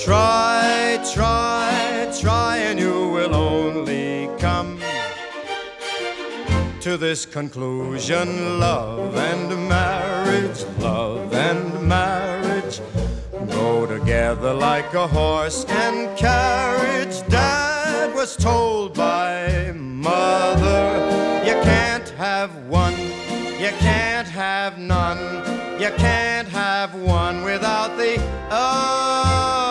Try, try, try, and you will only come to this conclusion: love and marriage, love and marriage go together like a horse and carriage. Dad was told by Mother, you can't have one, you can't have none, you can't have one without the other.